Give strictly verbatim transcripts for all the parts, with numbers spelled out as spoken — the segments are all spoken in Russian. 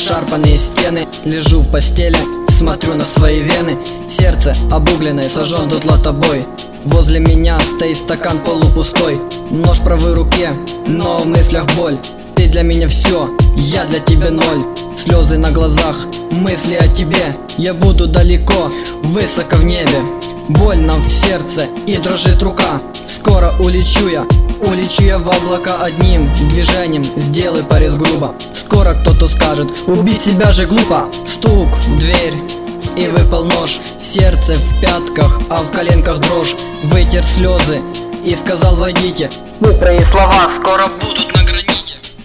Пошарпанные стены, лежу в постели, смотрю на свои вены. Сердце обугленное, сожжен дотла тобой. Возле меня стоит стакан полупустой. Нож в правой руке, но в мыслях боль. Ты для меня все, я для тебя ноль. Слезы на глазах, мысли о тебе. Я буду далеко, высоко в небе. Больно в сердце и дрожит рука. Скоро улечу я, улечу я в облака одним движением. Сделай порез грубо. Скоро кто-то скажет, убить себя же глупо. Стук в дверь, и выпал нож. Сердце в пятках, а в коленках дрожь. Вытер слезы и сказал: войдите. Быстрые слова скоро будут на граните.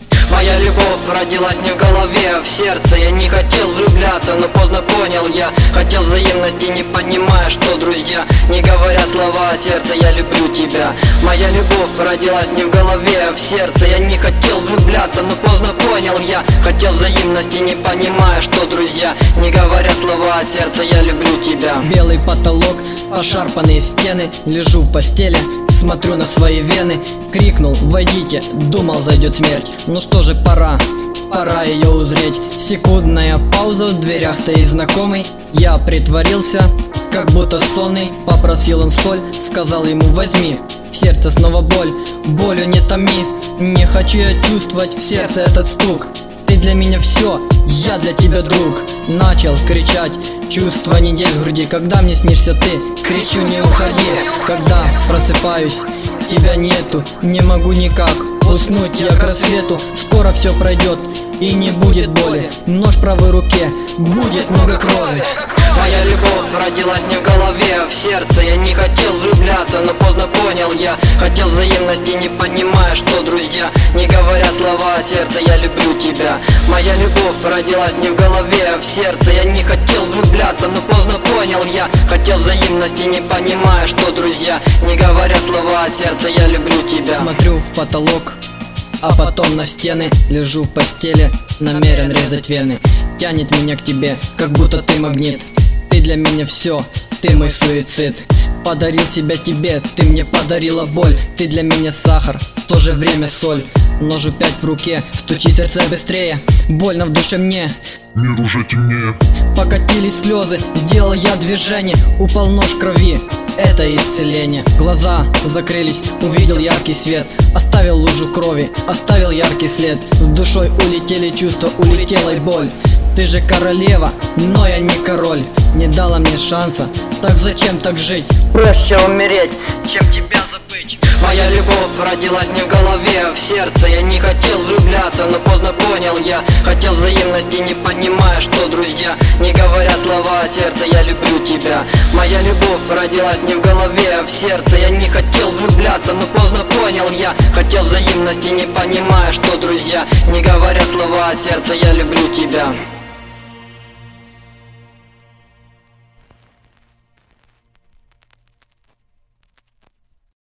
Моя любовь родилась не в голове, а в сердце. Я не хотел влюбляться, но поздно понял я. Хотел взаимности, не понимая, что друзья не говорят слова от сердца: я люблю тебя. Моя любовь родилась не в голове, а в сердце. Я не хотел влюбляться, но поздно понял я. Хотел взаимности, не понимая, что друзья не говорят слова от сердца: я люблю тебя. Белый потолок, пошарпанные стены. Лежу в постели, смотрю на свои вены. Крикнул: войдите, думал, зайдет смерть. Ну что же, пора, пора ее узреть. Секундная пауза, в дверях стоит знакомый. Я притворился, как будто сонный. Попросил он соль, сказал ему: возьми. В сердце снова боль, болью не томи. Не хочу я чувствовать в сердце этот стук. Ты для меня все, я для тебя друг. Начал кричать, чувства недель в груди. Когда мне снишься ты, кричу: не уходи. Когда просыпаюсь, тебя нету. Не могу никак уснуть я к рассвету. Скоро все пройдет и не будет боли. Нож в правой руке, будет много крови. Моя любовь родилась не в голове, а в сердце. Я не хотел влюбляться, но поздно понял я. Хотел взаимности, не понимая, что друзья не говорят слова от сердца: я люблю тебя. Моя любовь родилась не в голове, а в сердце. Я не хотел влюбляться, но поздно понял я. Хотел взаимности, не понимая, что друзья не говорят слова от сердца: я люблю тебя. Смотрю в потолок, а потом на стены. Лежу в постели, намерен резать вены. Тянет меня к тебе, как будто ты магнит. Ты для меня все, ты мой суицид. Подарил себя тебе, ты мне подарила боль. Ты для меня сахар, в то же время соль. Нож опять в руке, стучит сердце быстрее. Больно в душе мне, мир уже темнее. Покатились слезы, сделал я движение. Упал нож в крови, это исцеление. Глаза закрылись, увидел яркий свет. Оставил лужу крови, оставил яркий след. С душой улетели чувства, улетела и боль. Ты же королева, но я не король. Не дала мне шанса, так зачем так жить? Проще умереть, чем тебя забыть. Моя любовь родилась не в голове, а в сердце. Я не хотел влюбляться, но поздно понял я. Хотел взаимности, не понимая, что друзья не говорят слова от сердца: я люблю тебя. Моя любовь родилась не в голове, а в сердце. Я не хотел влюбляться, но поздно понял я. Хотел взаимности, не понимая, что друзья не говорят слова от сердца: я люблю тебя.